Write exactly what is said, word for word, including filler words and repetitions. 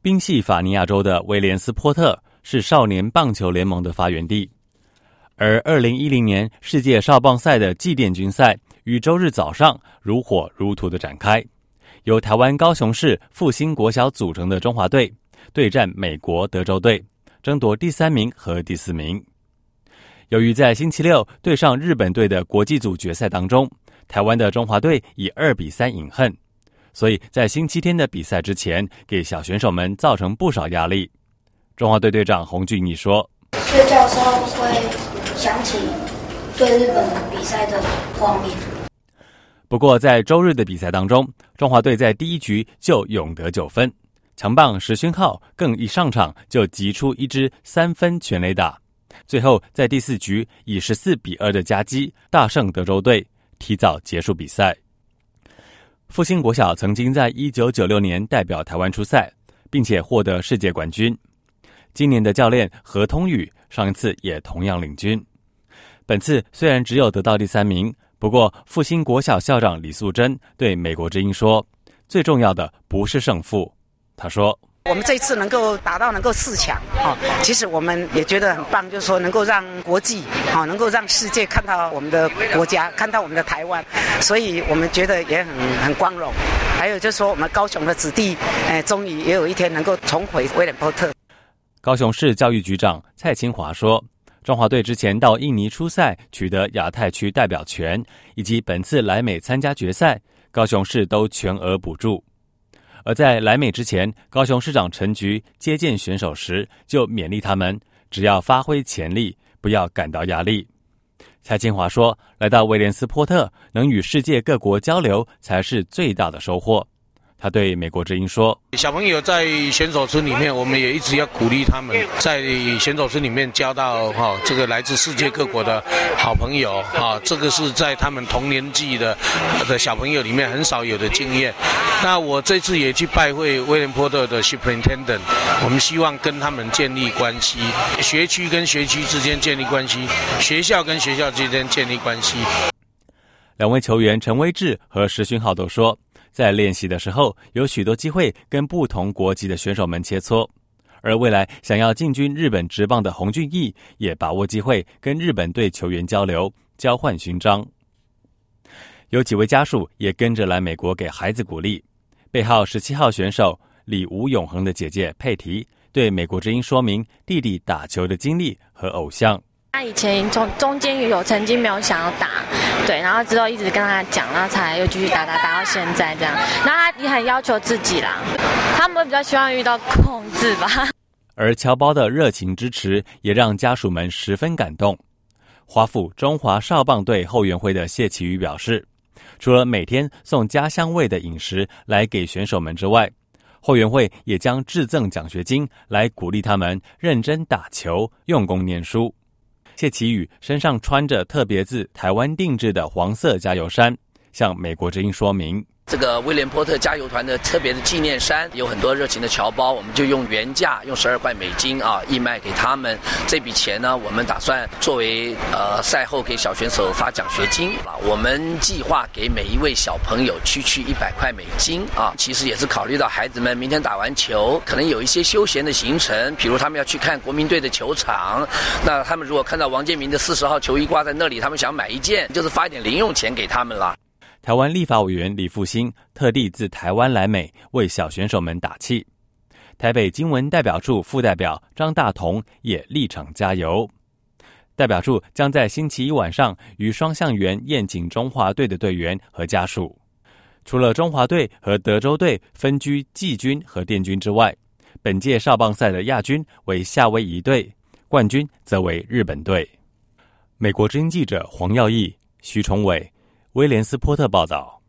宾夕法尼亚州的威廉斯波特是少年棒球联盟的发源地，而二零一零年世界少棒赛的祭奠军赛于周日早上如火如荼的展开，由台湾高雄市复兴国小组成的中华队对战美国德州队，争夺第三名和第四名。由于在星期六对上日本队的国际组决赛当中，台湾的中华队以二比三饮恨，所以在星期天的比赛之前，给小选手们造成不少压力。中华队队长洪俊义说：“ 睡觉时候会想起对日本比赛的画面。” 不过在周日的比赛当中，中华队在第一局就勇得九分，强棒石勋浩更一上场就击出一支三分全垒打，最后在第四局以十四比二的佳绩大胜德州队，提早结束比赛。复兴国小曾经在一九九六年代表台湾出赛，并且获得世界冠军。今年的教练何通宇上一次也同样领军。本次虽然只有得到第三名，不过复兴国小校长李素贞对美国之音说，最重要的不是胜负。他说， 我们这一次能够达到能够四强，哦，其实我们也觉得很棒，就是说能够让国际，哦，能够让世界看到我们的国家，看到我们的台湾，所以我们觉得也很很光荣。还有就是说，我们高雄的子弟，哎，终于也有一天能够重回威廉波特。 高雄市教育局长蔡清华说，中华队之前到印尼出赛，取得亚太区代表权，以及本次来美参加决赛，高雄市都全额补助。而在来美之前，高雄市长陈菊接见选手时就勉励他们，只要发挥潜力，不要感到压力。蔡清华说，来到威廉斯波特，能与世界各国交流才是最大的收获。他对美国之音说， 小朋友在选手村里面，我们也一直要鼓励他们在选手村里面交到哈、哦、这个来自世界各国的好朋友哈、哦，这个是在他们同年纪的的小朋友里面很少有的经验。那我这次也去拜会威廉波特的 Superintendent， 我们希望跟他们建立关系，学区跟学区之间建立关系，学校跟学校之间建立关系。 两位球员陈威志和石勋浩都说，在练习的时候有许多机会跟不同国籍的选手们切磋，而未来想要进军日本职棒的洪俊义也把握机会跟日本队球员交流，交换勋章。有几位家属也跟着来美国给孩子鼓励。背号十七号选手李吴永恒的姐姐佩提对美国之音说明弟弟打球的经历和偶像。 他以前中中间有曾经没有想要打，对，然后之后一直跟他讲，然后才又继续打打打到现在这样。然后他也很要求自己啦，他们比较希望遇到控制吧。 而侨胞的热情支持也让家属们十分感动。华府中华少棒队后援会的谢启宇表示，除了每天送家乡味的饮食来给选手们之外，后援会也将致赠奖学金来鼓励他们认真打球，用功念书。谢启宇身上穿着特别自台湾定制的黄色加油衫，向美国之音说明， 这个威廉波特加油团的特别的纪念衫，有很多热情的侨胞，我们就用原价用十二块美金啊义卖给他们。这笔钱呢，我们打算作为呃赛后给小选手发奖学金啊。我们计划给每一位小朋友区区一百块美金啊。其实也是考虑到孩子们明天打完球，可能有一些休闲的行程，比如他们要去看国民队的球场，那他们如果看到王建民的四十号球衣挂在那里，他们想买一件，就是发一点零用钱给他们啦。 台湾立法委员李复兴特地自台湾来美为小选手们打气。台北经文代表处副代表张大同也立场加油。代表处将在星期一晚上于双向园宴请中华队的队员和家属。除了中华队和德州队分居季军和殿军之外，本届少棒赛的亚军为夏威夷队，冠军则为日本队。美国之音记者黄耀义、徐崇伟威廉斯波特报道。